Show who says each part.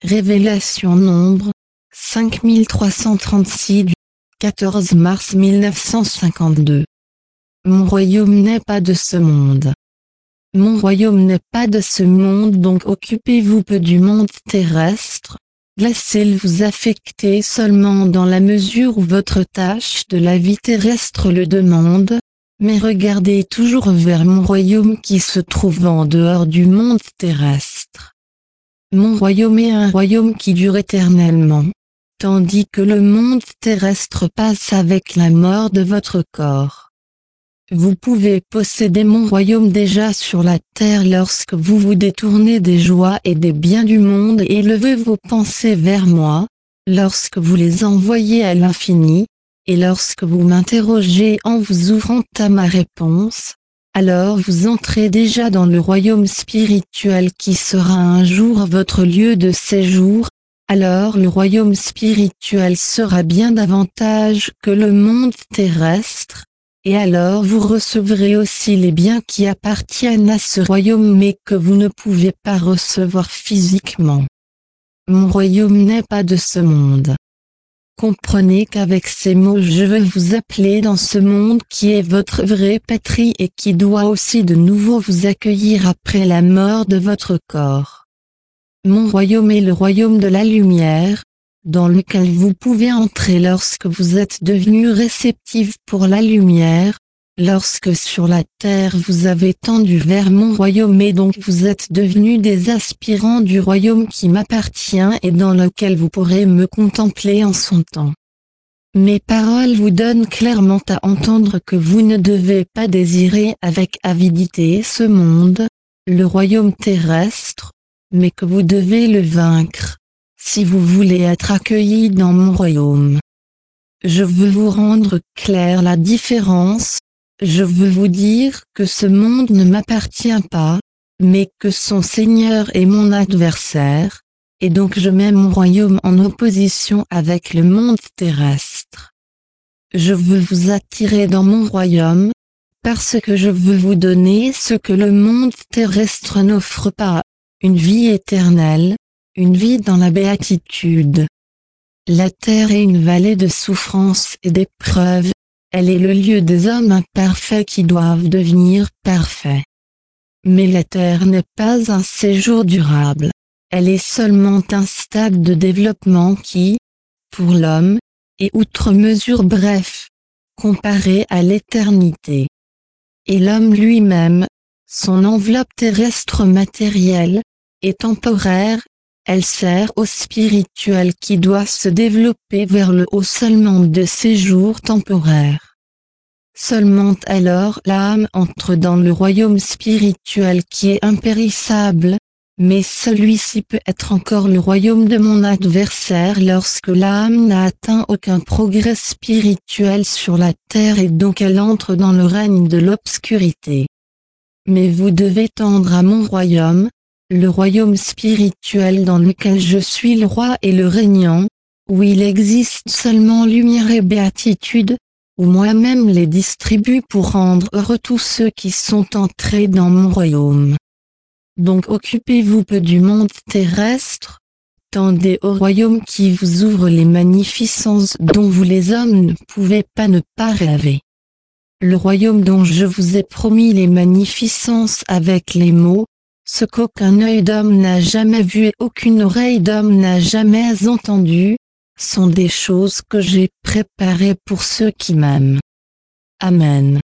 Speaker 1: Révélation Nombre 5336 du 14 mars 1952. Mon royaume n'est pas de ce monde. Mon royaume n'est pas de ce monde, donc occupez-vous peu du monde terrestre. Laissez-le vous affecter seulement dans la mesure où votre tâche de la vie terrestre le demande, mais regardez toujours vers mon royaume qui se trouve en dehors du monde terrestre. Mon royaume est un royaume qui dure éternellement, tandis que le monde terrestre passe avec la mort de votre corps. Vous pouvez posséder mon royaume déjà sur la terre lorsque vous vous détournez des joies et des biens du monde et élevez vos pensées vers moi, lorsque vous les envoyez à l'infini, et lorsque vous m'interrogez en vous ouvrant à ma réponse, alors vous entrez déjà dans le royaume spirituel qui sera un jour votre lieu de séjour. Alors le royaume spirituel sera bien davantage que le monde terrestre, et alors vous recevrez aussi les biens qui appartiennent à ce royaume mais que vous ne pouvez pas recevoir physiquement. Mon royaume n'est pas de ce monde. Comprenez qu'avec ces mots je veux vous appeler dans ce monde qui est votre vraie patrie et qui doit aussi de nouveau vous accueillir après la mort de votre corps. Mon royaume est le royaume de la lumière, dans lequel vous pouvez entrer lorsque vous êtes devenu réceptif pour la lumière, lorsque sur la terre vous avez tendu vers mon royaume et donc vous êtes devenus des aspirants du royaume qui m'appartient et dans lequel vous pourrez me contempler en son temps. Mes paroles vous donnent clairement à entendre que vous ne devez pas désirer avec avidité ce monde, le royaume terrestre, mais que vous devez le vaincre, si vous voulez être accueilli dans mon royaume. Je veux vous rendre claire la différence, je veux vous dire que ce monde ne m'appartient pas, mais que son Seigneur est mon adversaire, et donc je mets mon royaume en opposition avec le monde terrestre. Je veux vous attirer dans mon royaume, parce que je veux vous donner ce que le monde terrestre n'offre pas, une vie éternelle, une vie dans la béatitude. La terre est une vallée de souffrance et d'épreuves, elle est le lieu des hommes imparfaits qui doivent devenir parfaits. Mais la terre n'est pas un séjour durable, elle est seulement un stade de développement qui, pour l'homme, est outre mesure bref, comparé à l'éternité. Et l'homme lui-même, son enveloppe terrestre matérielle, est temporaire, elle sert au spirituel qui doit se développer vers le haut seulement de séjours temporaires. Seulement alors l'âme entre dans le royaume spirituel qui est impérissable, mais celui-ci peut être encore le royaume de mon adversaire lorsque l'âme n'a atteint aucun progrès spirituel sur la terre et donc elle entre dans le règne de l'obscurité. Mais vous devez tendre à mon royaume, le royaume spirituel dans lequel je suis le roi et le régnant, où il existe seulement lumière et béatitude, où moi-même les distribue pour rendre heureux tous ceux qui sont entrés dans mon royaume. Donc occupez-vous peu du monde terrestre, tendez au royaume qui vous ouvre les magnificences dont vous les hommes ne pouvez pas ne pas rêver. Le royaume dont je vous ai promis les magnificences avec les mots, ce qu'aucun œil d'homme n'a jamais vu et aucune oreille d'homme n'a jamais entendu, sont des choses que j'ai préparées pour ceux qui m'aiment. Amen.